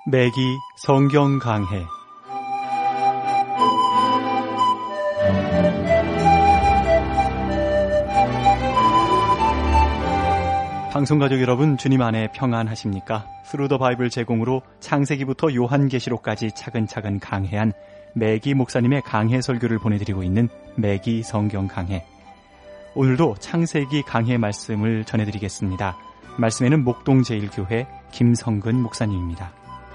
매기 성경 강해. 방송가족 여러분, 주님 안에 평안하십니까? 스루 더 바이블 제공으로 창세기부터 요한계시록까지 차근차근 강해한 매기 목사님의 강해 설교를 보내드리고 있는 매기 성경 강해. 오늘도 창세기 강해 말씀을 전해드리겠습니다. 말씀에는 목동제일교회 김성근 목사님입니다.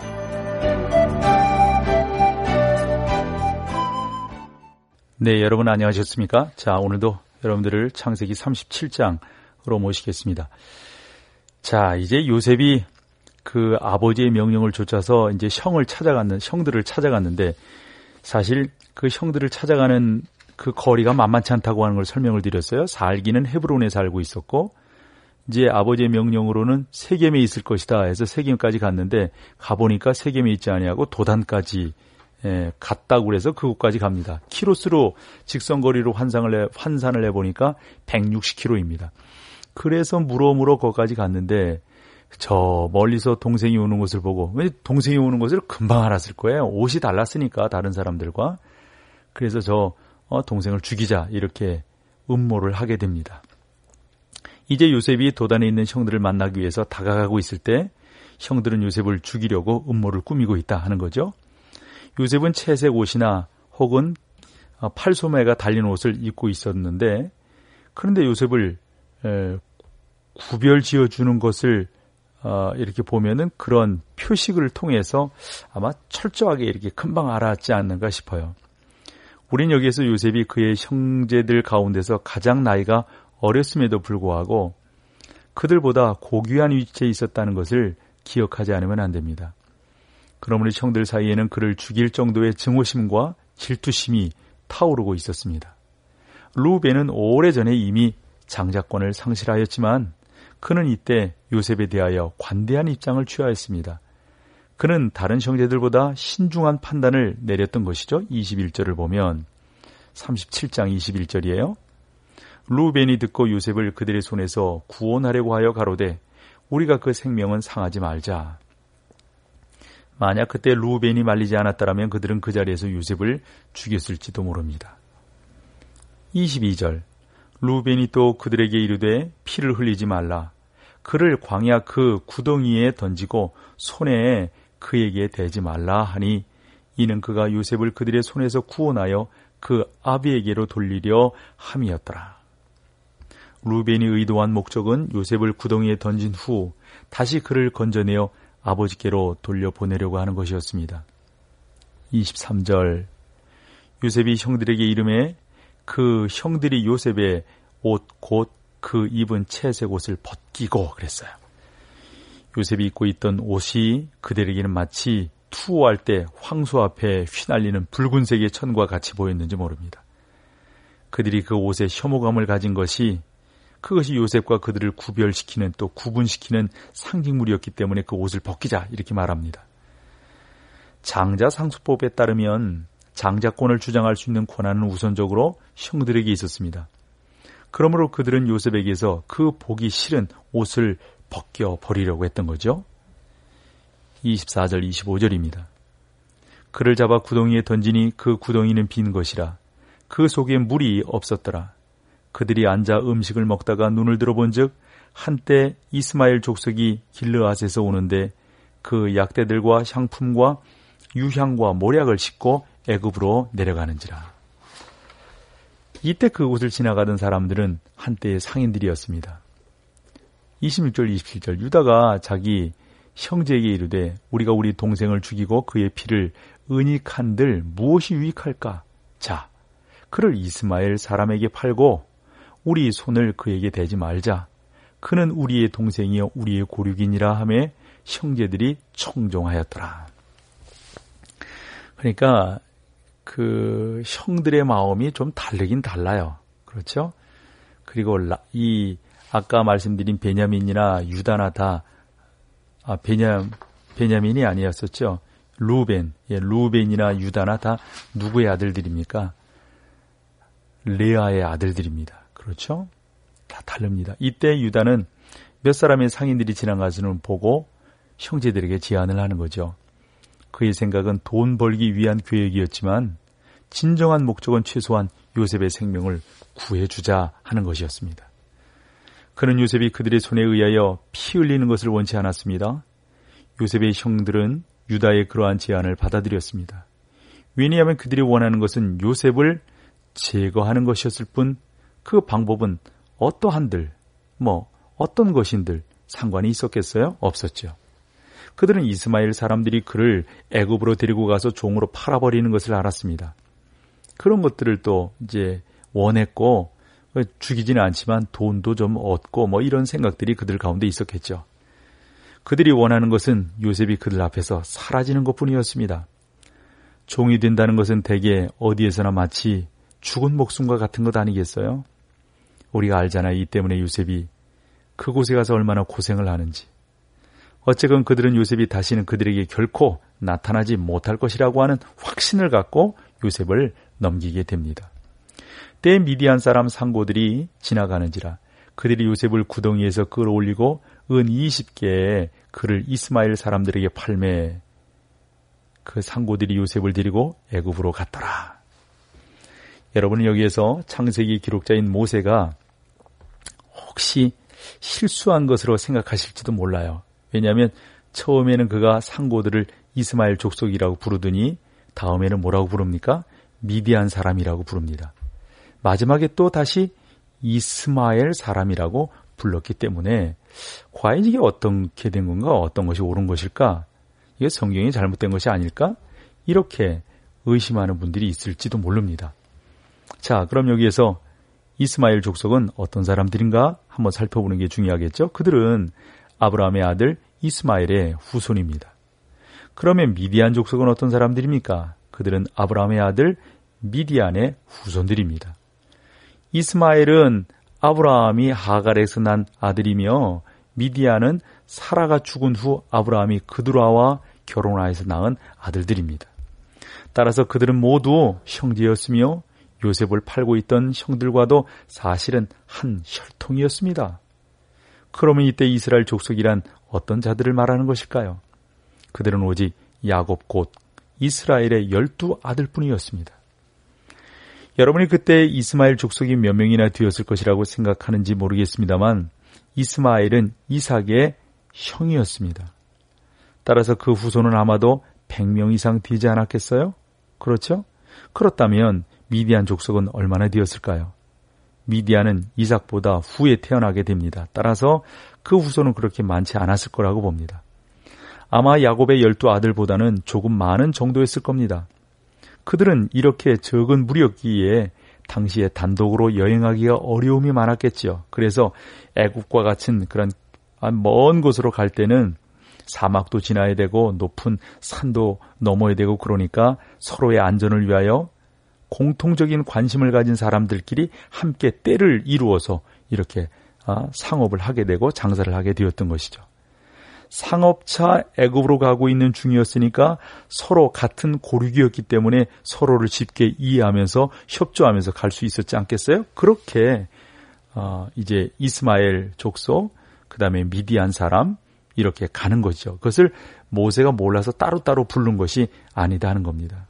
네, 여러분 안녕하셨습니까? 자, 오늘도 여러분들을 창세기 37장으로 모시겠습니다. 자, 이제 요셉이 그 아버지의 명령을 쫓아서 이제 형들을 찾아갔는데, 사실 그 형들을 찾아가는 그 거리가 만만치 않다고 하는 걸 설명을 드렸어요. 살기는 헤브론에 살고 있었고, 이제 아버지의 명령으로는 세겜에 있을 것이다 해서 세겜까지 갔는데, 가보니까 세겜에 있지 아니하고 도단까지 갔다고 그래서 그곳까지 갑니다. 키로수로 직선거리로 환산을 해보니까 160km입니다. 그래서 물어물어 거기까지 갔는데, 저 멀리서 동생이 오는 것을 보고, 왜 동생이 오는 것을 금방 알았을 거예요. 옷이 달랐으니까 다른 사람들과. 그래서 동생을 죽이자 이렇게 음모를 하게 됩니다. 이제 요셉이 도단에 있는 형들을 만나기 위해서 다가가고 있을 때 형들은 요셉을 죽이려고 음모를 꾸미고 있다 하는 거죠. 요셉은 채색 옷이나 혹은 팔소매가 달린 옷을 입고 있었는데, 그런데 요셉을 구별 지어주는 것을 이렇게 보면은 그런 표식을 통해서 아마 철저하게 이렇게 금방 알았지 않는가 싶어요. 우린 여기에서 요셉이 그의 형제들 가운데서 가장 나이가 어렸음에도 불구하고 그들보다 고귀한 위치에 있었다는 것을 기억하지 않으면 안 됩니다. 그러므로 형들 사이에는 그를 죽일 정도의 증오심과 질투심이 타오르고 있었습니다. 루벤은 오래전에 이미 장자권을 상실하였지만 그는 이때 요셉에 대하여 관대한 입장을 취하였습니다. 그는 다른 형제들보다 신중한 판단을 내렸던 것이죠. 21절을 보면 37장 21절이에요. 루벤이 듣고 요셉을 그들의 손에서 구원하려고 하여 가로되 우리가 그 생명은 상하지 말자. 만약 그때 루벤이 말리지 않았다면 그들은 그 자리에서 요셉을 죽였을지도 모릅니다. 22절. 루벤이 또 그들에게 이르되 피를 흘리지 말라. 그를 광야 그 구덩이에 던지고 손에 그에게 대지 말라 하니 이는 그가 요셉을 그들의 손에서 구원하여 그 아비에게로 돌리려 함이었더라. 루벤이 의도한 목적은 요셉을 구덩이에 던진 후 다시 그를 건져내어 아버지께로 돌려보내려고 하는 것이었습니다. 23절. 요셉이 형들에게 이르매 그 형들이 요셉의 옷 곧 그 입은 채색 옷을 벗기고 그랬어요. 요셉이 입고 있던 옷이 그들에게는 마치 투호할 때 황소 앞에 휘날리는 붉은색의 천과 같이 보였는지 모릅니다. 그들이 그 옷에 혐오감을 가진 그것이 요셉과 그들을 구별시키는 또 구분시키는 상징물이었기 때문에 그 옷을 벗기자 이렇게 말합니다. 장자상수법에 따르면 장자권을 주장할 수 있는 권한은 우선적으로 형들에게 있었습니다. 그러므로 그들은 요셉에게서 그 보기 싫은 옷을 벗겨버리려고 했던 거죠. 24절 25절입니다. 그를 잡아 구덩이에 던지니 그 구덩이는 빈 것이라. 그 속에 물이 없었더라. 그들이 앉아 음식을 먹다가 눈을 들어본 즉 한때 이스마엘 족속이 길르앗에서 오는데 그 약대들과 향품과 유향과 모략을 싣고 애굽으로 내려가는지라. 이때 그 곳을 지나가던 사람들은 한때의 상인들이었습니다. 26절 27절. 유다가 자기 형제에게 이르되 우리가 우리 동생을 죽이고 그의 피를 은닉한들 무엇이 유익할까? 자, 그를 이스마엘 사람에게 팔고 우리 손을 그에게 대지 말자. 그는 우리의 동생이요 우리의 고륙이니라 하며 형제들이 청종하였더라. 그러니까 그 형들의 마음이 좀 다르긴 달라요. 그렇죠? 그리고 아까 말씀드린 베냐민이나 유다나 다 베냐민이 아니었었죠. 루벤이나 유다나 다 누구의 아들들입니까? 레아의 아들들입니다. 그렇죠? 다 다릅니다. 이때 유다는 몇 사람의 상인들이 지나가서는 보고 형제들에게 제안을 하는 거죠. 그의 생각은 돈 벌기 위한 계획이었지만 진정한 목적은 최소한 요셉의 생명을 구해주자 하는 것이었습니다. 그는 요셉이 그들의 손에 의하여 피 흘리는 것을 원치 않았습니다. 요셉의 형들은 유다의 그러한 제안을 받아들였습니다. 왜냐하면 그들이 원하는 것은 요셉을 제거하는 것이었을 뿐 그 방법은 어떠한들, 어떤 것인들 상관이 있었겠어요? 없었죠. 그들은 이스마엘 사람들이 그를 애굽으로 데리고 가서 종으로 팔아버리는 것을 알았습니다. 그런 것들을 또 이제 원했고 죽이지는 않지만 돈도 좀 얻고 이런 생각들이 그들 가운데 있었겠죠. 그들이 원하는 것은 요셉이 그들 앞에서 사라지는 것뿐이었습니다. 종이 된다는 것은 대개 어디에서나 마치 죽은 목숨과 같은 것 아니겠어요? 우리가 알잖아요. 이 때문에 요셉이 그곳에 가서 얼마나 고생을 하는지. 어쨌건 그들은 요셉이 다시는 그들에게 결코 나타나지 못할 것이라고 하는 확신을 갖고 요셉을 넘기게 됩니다. 때 미디안 사람 상고들이 지나가는지라 그들이 요셉을 구덩이에서 끌어올리고 은 20개의 그를 이스마엘 사람들에게 팔매 그 상고들이 요셉을 데리고 애굽으로 갔더라. 여러분은 여기에서 창세기 기록자인 모세가 혹시 실수한 것으로 생각하실지도 몰라요. 왜냐하면 처음에는 그가 상고들을 이스마엘 족속이라고 부르더니 다음에는 뭐라고 부릅니까? 미디안 사람이라고 부릅니다. 마지막에 또 다시 이스마엘 사람이라고 불렀기 때문에 과연 이게 어떻게 된 건가? 어떤 것이 옳은 것일까? 이게 성경이 잘못된 것이 아닐까? 이렇게 의심하는 분들이 있을지도 모릅니다. 자, 그럼 여기에서 이스마엘 족속은 어떤 사람들인가 한번 살펴보는 게 중요하겠죠? 그들은 아브라함의 아들 이스마엘의 후손입니다. 그러면 미디안 족속은 어떤 사람들입니까? 그들은 아브라함의 아들 미디안의 후손들입니다. 이스마엘은 아브라함이 하갈에서 난 아들이며 미디안은 사라가 죽은 후 아브라함이 그두라와 결혼하여서 낳은 아들들입니다. 따라서 그들은 모두 형제였으며 요셉을 팔고 있던 형들과도 사실은 한 혈통이었습니다. 그러면 이때 이스라엘 족속이란 어떤 자들을 말하는 것일까요? 그들은 오직 야곱 곧 이스라엘의 12아들뿐이었습니다. 여러분이 그때 이스마엘 족속이 몇 명이나 되었을 것이라고 생각하는지 모르겠습니다만 이스마엘은 이삭의 형이었습니다. 따라서 그 후손은 아마도 100명 이상 되지 않았겠어요? 그렇죠? 그렇다면 미디안 족속은 얼마나 되었을까요? 미디안은 이삭보다 후에 태어나게 됩니다. 따라서 그 후손은 그렇게 많지 않았을 거라고 봅니다. 아마 야곱의 12아들보다는 조금 많은 정도였을 겁니다. 그들은 이렇게 적은 무력기에 당시에 단독으로 여행하기가 어려움이 많았겠죠. 그래서 애굽과 같은 그런 먼 곳으로 갈 때는 사막도 지나야 되고 높은 산도 넘어야 되고 그러니까 서로의 안전을 위하여 공통적인 관심을 가진 사람들끼리 함께 때를 이루어서 이렇게 상업을 하게 되고 장사를 하게 되었던 것이죠. 상업차 애굽으로 가고 있는 중이었으니까 서로 같은 고륙이었기 때문에 서로를 쉽게 이해하면서 협조하면서 갈 수 있었지 않겠어요? 그렇게 이제 이스마엘 족속, 그 다음에 미디안 사람 이렇게 가는 거죠. 그것을 모세가 몰라서 따로따로 부른 것이 아니다 하는 겁니다.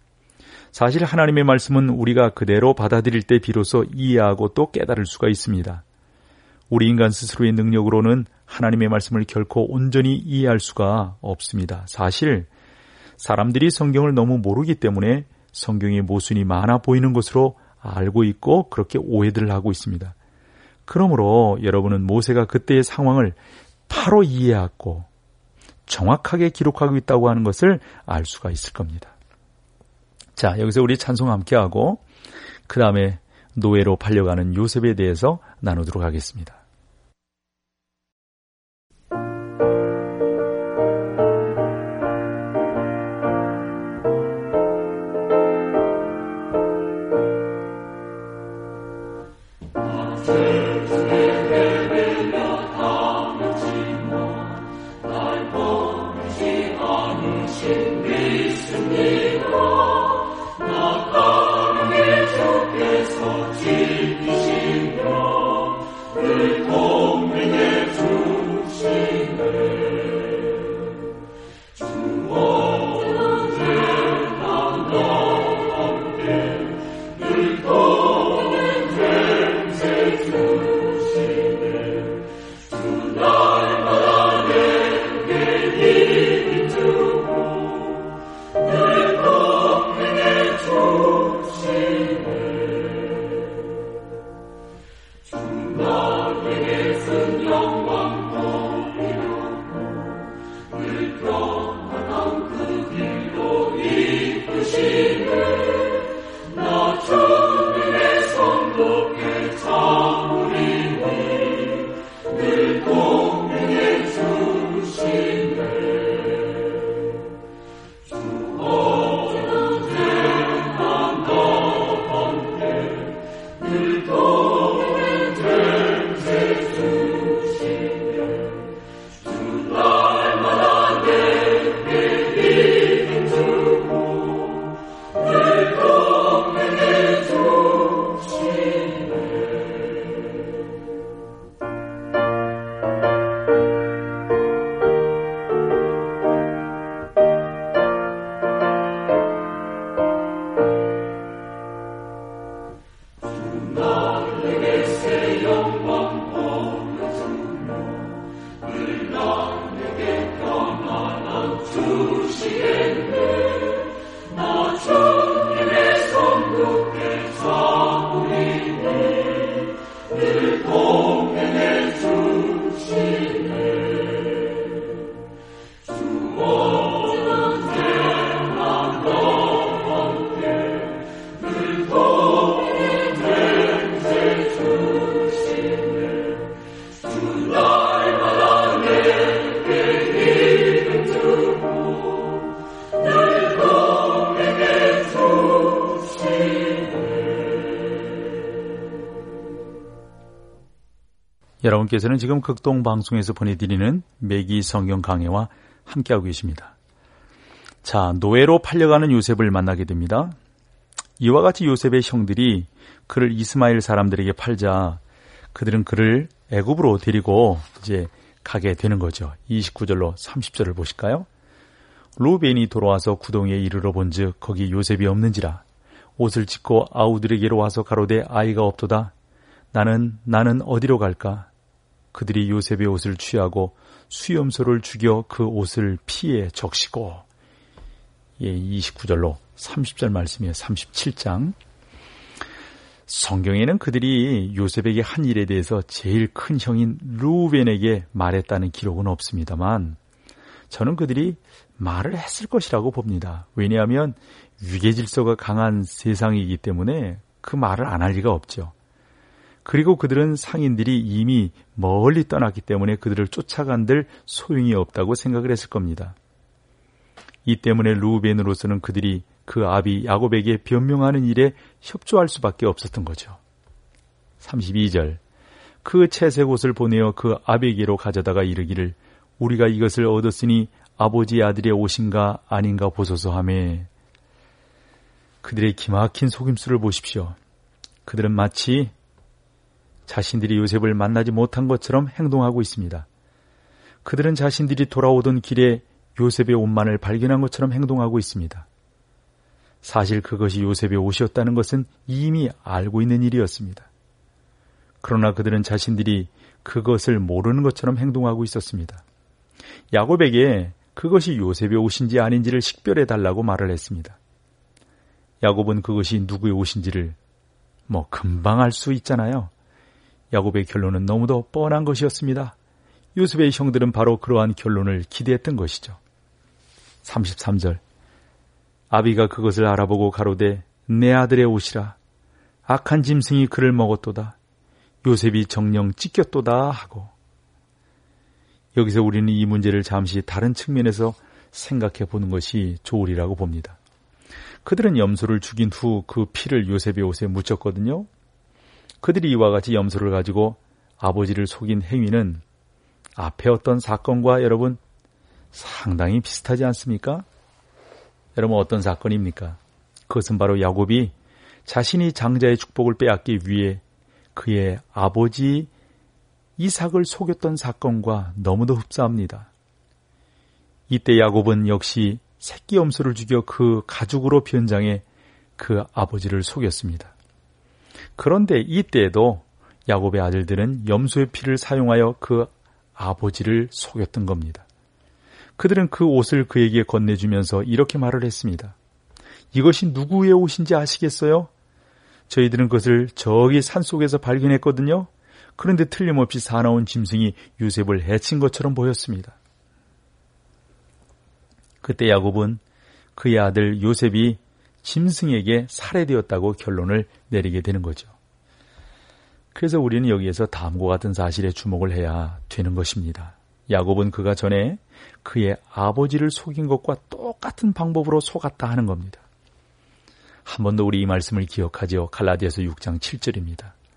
사실 하나님의 말씀은 우리가 그대로 받아들일 때 비로소 이해하고 또 깨달을 수가 있습니다. 우리 인간 스스로의 능력으로는 하나님의 말씀을 결코 온전히 이해할 수가 없습니다. 사실 사람들이 성경을 너무 모르기 때문에 성경의 모순이 많아 보이는 것으로 알고 있고 그렇게 오해들을 하고 있습니다. 그러므로 여러분은 모세가 그때의 상황을 바로 이해하고 정확하게 기록하고 있다고 하는 것을 알 수가 있을 겁니다. 자, 여기서 우리 찬송 함께하고 그 다음에 노예로 팔려가는 요셉에 대해서 나누도록 하겠습니다. 주와 여러분께서는 지금 극동방송에서 보내드리는 매기 성경 강해와 함께하고 계십니다. 자, 노예로 팔려가는 요셉을 만나게 됩니다. 이와 같이 요셉의 형들이 그를 이스마엘 사람들에게 팔자 그들은 그를 애굽으로 데리고 이제 가게 되는 거죠. 29절로 30절을 보실까요? 루벤이 돌아와서 구덩이에 이르러 본즉 거기 요셉이 없는지라 옷을 찢고 아우들에게로 와서 가로되 아이가 없도다. 나는 어디로 갈까? 그들이 요셉의 옷을 취하고 수염소를 죽여 그 옷을 피에 적시고 29절로 30절 말씀이에요. 37장. 성경에는 그들이 요셉에게 한 일에 대해서 제일 큰 형인 루벤에게 말했다는 기록은 없습니다만 저는 그들이 말을 했을 것이라고 봅니다. 왜냐하면 위계질서가 강한 세상이기 때문에 그 말을 안 할 리가 없죠. 그리고 그들은 상인들이 이미 멀리 떠났기 때문에 그들을 쫓아간들 소용이 없다고 생각을 했을 겁니다. 이 때문에 루벤으로서는 그들이 그 아비 야곱에게 변명하는 일에 협조할 수밖에 없었던 거죠. 32절 그 채색 옷을 보내어 그 아비에게로 가져다가 이르기를 우리가 이것을 얻었으니 아버지 아들의 옷인가 아닌가 보소서 하매 그들의 기막힌 속임수를 보십시오. 그들은 마치 자신들이 요셉을 만나지 못한 것처럼 행동하고 있습니다. 그들은 자신들이 돌아오던 길에 요셉의 옷만을 발견한 것처럼 행동하고 있습니다. 사실 그것이 요셉의 옷이었다는 것은 이미 알고 있는 일이었습니다. 그러나 그들은 자신들이 그것을 모르는 것처럼 행동하고 있었습니다. 야곱에게 그것이 요셉의 옷인지 아닌지를 식별해 달라고 말을 했습니다. 야곱은 그것이 누구의 옷인지를 금방 알 수 있잖아요. 야곱의 결론은 너무도 뻔한 것이었습니다. 요셉의 형들은 바로 그러한 결론을 기대했던 것이죠. 33절 아비가 그것을 알아보고 가로되 내 아들의 옷이라 악한 짐승이 그를 먹었도다. 요셉이 정령 찢겼도다 하고 여기서 우리는 이 문제를 잠시 다른 측면에서 생각해 보는 것이 좋으리라고 봅니다. 그들은 염소를 죽인 후 그 피를 요셉의 옷에 묻혔거든요. 그들이 이와 같이 염소를 가지고 아버지를 속인 행위는 앞에 어떤 사건과 여러분 상당히 비슷하지 않습니까? 여러분 어떤 사건입니까? 그것은 바로 야곱이 자신이 장자의 축복을 빼앗기 위해 그의 아버지 이삭을 속였던 사건과 너무도 흡사합니다. 이때 야곱은 역시 새끼 염소를 죽여 그 가죽으로 변장해 그 아버지를 속였습니다. 그런데 이때에도 야곱의 아들들은 염소의 피를 사용하여 그 아버지를 속였던 겁니다. 그들은 그 옷을 그에게 건네주면서 이렇게 말을 했습니다. 이것이 누구의 옷인지 아시겠어요? 저희들은 그것을 저기 산속에서 발견했거든요. 그런데 틀림없이 사나운 짐승이 요셉을 해친 것처럼 보였습니다. 그때 야곱은 그의 아들 요셉이 짐승에게 살해되었다고 결론을 내리게 되는 거죠. 그래서 우리는 여기에서 다음과 같은 사실에 주목을 해야 되는 것입니다. 야곱은 그가 전에 그의 아버지를 속인 것과 똑같은 방법으로 속았다 하는 겁니다. 한 번 더 우리 이 말씀을 기억하죠. 갈라디아서 6장 7절입니다.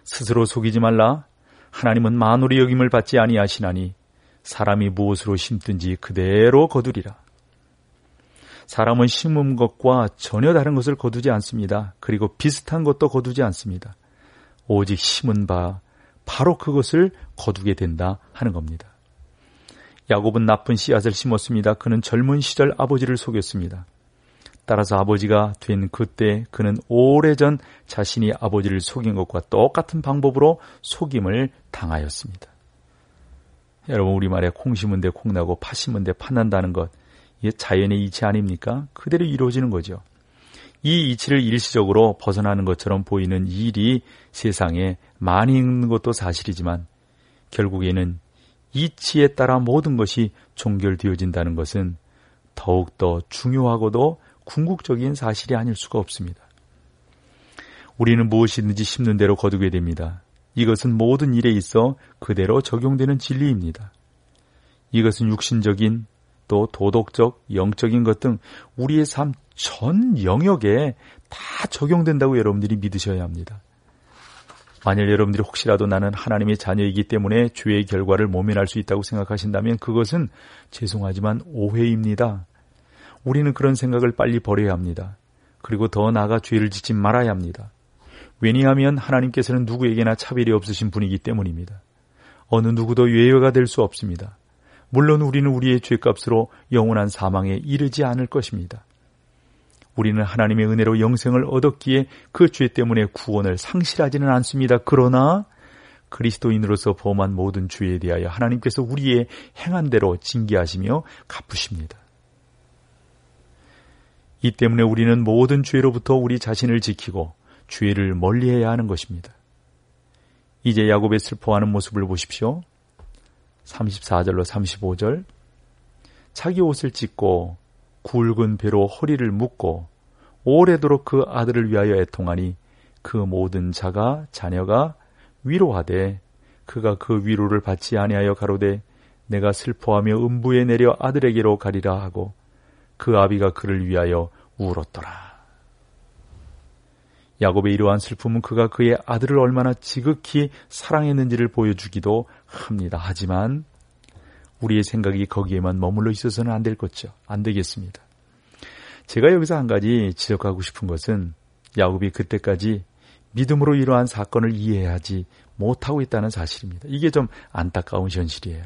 스스로 속이지 말라. 하나님은 만홀의 여김을 받지 아니하시나니 사람이 무엇으로 심든지 그대로 거두리라. 사람은 심은 것과 전혀 다른 것을 거두지 않습니다. 그리고 비슷한 것도 거두지 않습니다. 오직 심은 바 바로 그것을 거두게 된다 하는 겁니다. 야곱은 나쁜 씨앗을 심었습니다. 그는 젊은 시절 아버지를 속였습니다. 따라서 아버지가 된 그때 그는 오래전 자신이 아버지를 속인 것과 똑같은 방법으로 속임을 당하였습니다. 여러분, 우리말에 콩 심은 데 콩 나고 팥 심은 데 팥 난다는 것, 이게 자연의 이치 아닙니까? 그대로 이루어지는 거죠. 이 이치를 일시적으로 벗어나는 것처럼 보이는 일이 세상에 많이 있는 것도 사실이지만 결국에는 이치에 따라 모든 것이 종결되어진다는 것은 더욱더 중요하고도 궁극적인 사실이 아닐 수가 없습니다. 우리는 무엇이든지 심는 대로 거두게 됩니다. 이것은 모든 일에 있어 그대로 적용되는 진리입니다. 이것은 육신적인 또 도덕적, 영적인 것 등 우리의 삶 전 영역에 다 적용된다고 여러분들이 믿으셔야 합니다. 만일 여러분들이 혹시라도 나는 하나님의 자녀이기 때문에 죄의 결과를 모면할 수 있다고 생각하신다면 그것은 죄송하지만 오해입니다. 우리는 그런 생각을 빨리 버려야 합니다. 그리고 더 나아가 죄를 짓지 말아야 합니다. 왜냐하면 하나님께서는 누구에게나 차별이 없으신 분이기 때문입니다. 어느 누구도 예외가 될 수 없습니다. 물론 우리는 우리의 죄값으로 영원한 사망에 이르지 않을 것입니다. 우리는 하나님의 은혜로 영생을 얻었기에 그 죄 때문에 구원을 상실하지는 않습니다. 그러나 그리스도인으로서 범한 모든 죄에 대하여 하나님께서 우리의 행한 대로 징계하시며 갚으십니다. 이 때문에 우리는 모든 죄로부터 우리 자신을 지키고 죄를 멀리해야 하는 것입니다. 이제 야곱의 슬퍼하는 모습을 보십시오. 34절로 35절. 자기 옷을 찢고 굵은 배로 허리를 묶고 오래도록 그 아들을 위하여 애통하니 그 모든 자녀가 위로하되 그가 그 위로를 받지 아니하여 가로되 내가 슬퍼하며 음부에 내려 아들에게로 가리라 하고 그 아비가 그를 위하여 울었더라. 야곱의 이러한 슬픔은 그가 그의 아들을 얼마나 지극히 사랑했는지를 보여주기도 합니다. 하지만 우리의 생각이 거기에만 머물러 있어서는 안 되겠습니다. 제가 여기서 한 가지 지적하고 싶은 것은 야곱이 그때까지 믿음으로 이러한 사건을 이해하지 못하고 있다는 사실입니다. 이게 좀 안타까운 현실이에요.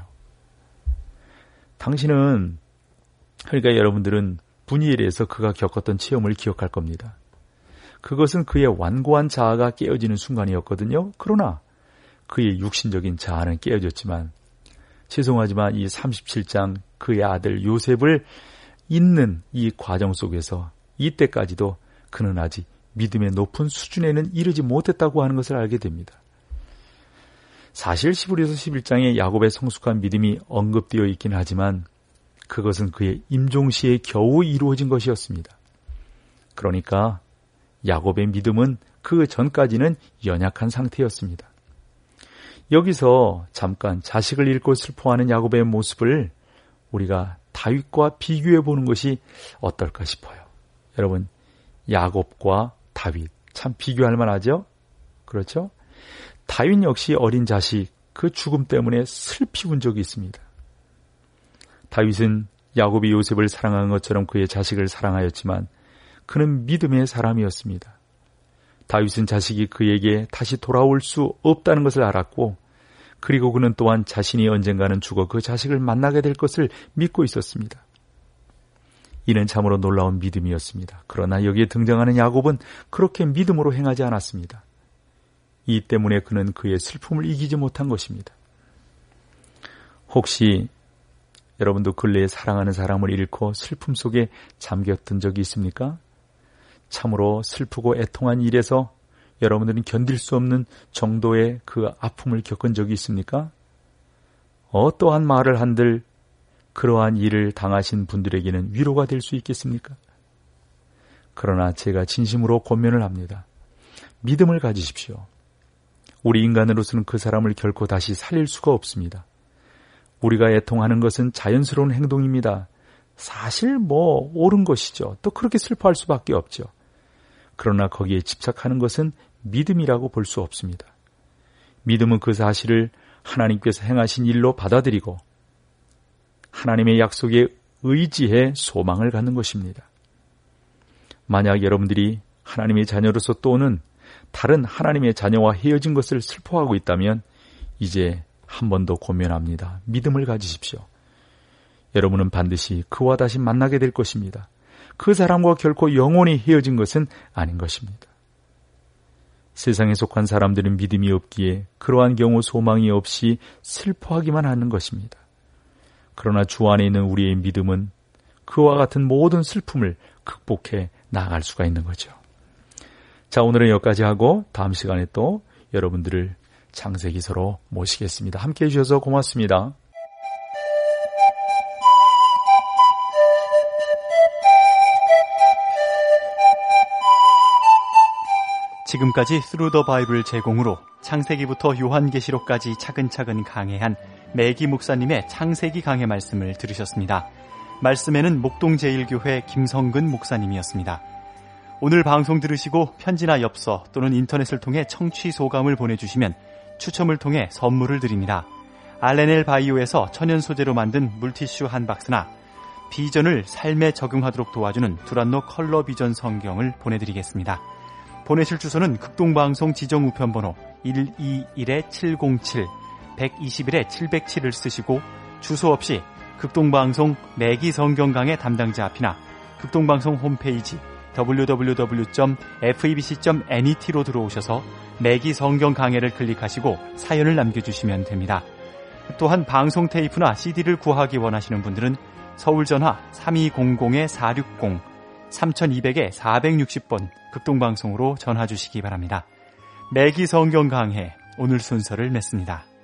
당신은, 그러니까 여러분들은 분이엘에서 그가 겪었던 체험을 기억할 겁니다. 그것은 그의 완고한 자아가 깨어지는 순간이었거든요. 그러나 그의 육신적인 자아는 깨어졌지만 죄송하지만 이 37장 그의 아들 요셉을 잇는 이 과정 속에서 이때까지도 그는 아직 믿음의 높은 수준에는 이르지 못했다고 하는 것을 알게 됩니다. 사실 히브리서 11장에 야곱의 성숙한 믿음이 언급되어 있긴 하지만 그것은 그의 임종시에 겨우 이루어진 것이었습니다. 그러니까 야곱의 믿음은 그 전까지는 연약한 상태였습니다. 여기서 잠깐 자식을 잃고 슬퍼하는 야곱의 모습을 우리가 다윗과 비교해 보는 것이 어떨까 싶어요. 여러분, 야곱과 다윗 참 비교할 만하죠? 그렇죠? 다윗 역시 어린 자식 그 죽음 때문에 슬피 운 적이 있습니다. 다윗은 야곱이 요셉을 사랑한 것처럼 그의 자식을 사랑하였지만 그는 믿음의 사람이었습니다. 다윗은 자식이 그에게 다시 돌아올 수 없다는 것을 알았고 그리고 그는 또한 자신이 언젠가는 죽어 그 자식을 만나게 될 것을 믿고 있었습니다. 이는 참으로 놀라운 믿음이었습니다. 그러나 여기에 등장하는 야곱은 그렇게 믿음으로 행하지 않았습니다. 이 때문에 그는 그의 슬픔을 이기지 못한 것입니다. 혹시 여러분도 근래에 사랑하는 사람을 잃고 슬픔 속에 잠겼던 적이 있습니까? 참으로 슬프고 애통한 일에서 여러분들은 견딜 수 없는 정도의 그 아픔을 겪은 적이 있습니까? 어떠한 말을 한들 그러한 일을 당하신 분들에게는 위로가 될 수 있겠습니까? 그러나 제가 진심으로 권면을 합니다. 믿음을 가지십시오. 우리 인간으로서는 그 사람을 결코 다시 살릴 수가 없습니다. 우리가 애통하는 것은 자연스러운 행동입니다. 사실 옳은 것이죠. 또 그렇게 슬퍼할 수밖에 없죠. 그러나 거기에 집착하는 것은 믿음이라고 볼 수 없습니다. 믿음은 그 사실을 하나님께서 행하신 일로 받아들이고 하나님의 약속에 의지해 소망을 갖는 것입니다. 만약 여러분들이 하나님의 자녀로서 또는 다른 하나님의 자녀와 헤어진 것을 슬퍼하고 있다면 이제 한 번 더 고면합니다. 믿음을 가지십시오. 여러분은 반드시 그와 다시 만나게 될 것입니다. 그 사람과 결코 영원히 헤어진 것은 아닌 것입니다. 세상에 속한 사람들은 믿음이 없기에 그러한 경우 소망이 없이 슬퍼하기만 하는 것입니다. 그러나 주 안에 있는 우리의 믿음은 그와 같은 모든 슬픔을 극복해 나아갈 수가 있는 거죠. 자, 오늘은 여기까지 하고 다음 시간에 또 여러분들을 창세기서로 모시겠습니다. 함께해 주셔서 고맙습니다. 지금까지 스루 더 바이블 제공으로 창세기부터 요한계시록까지 차근차근 강해한 매기 목사님의 창세기 강해 말씀을 들으셨습니다. 말씀에는 목동제일교회 김성근 목사님이었습니다. 오늘 방송 들으시고 편지나 엽서 또는 인터넷을 통해 청취 소감을 보내주시면 추첨을 통해 선물을 드립니다. R&L 바이오에서 천연 소재로 만든 물티슈 한 박스나 비전을 삶에 적용하도록 도와주는 두란노 컬러 비전 성경을 보내드리겠습니다. 보내실 주소는 극동방송 지정우편번호 121-707, 121-707을 쓰시고 주소 없이 극동방송 매기 성경 강해 담당자 앞이나 극동방송 홈페이지 www.febc.net로 들어오셔서 매기 성경 강해를 클릭하시고 사연을 남겨주시면 됩니다. 또한 방송 테이프나 CD를 구하기 원하시는 분들은 서울전화 3200-460, 3200-460번 극동방송으로 전화 주시기 바랍니다. 매기 성경 강해 오늘 순서를 맺습니다.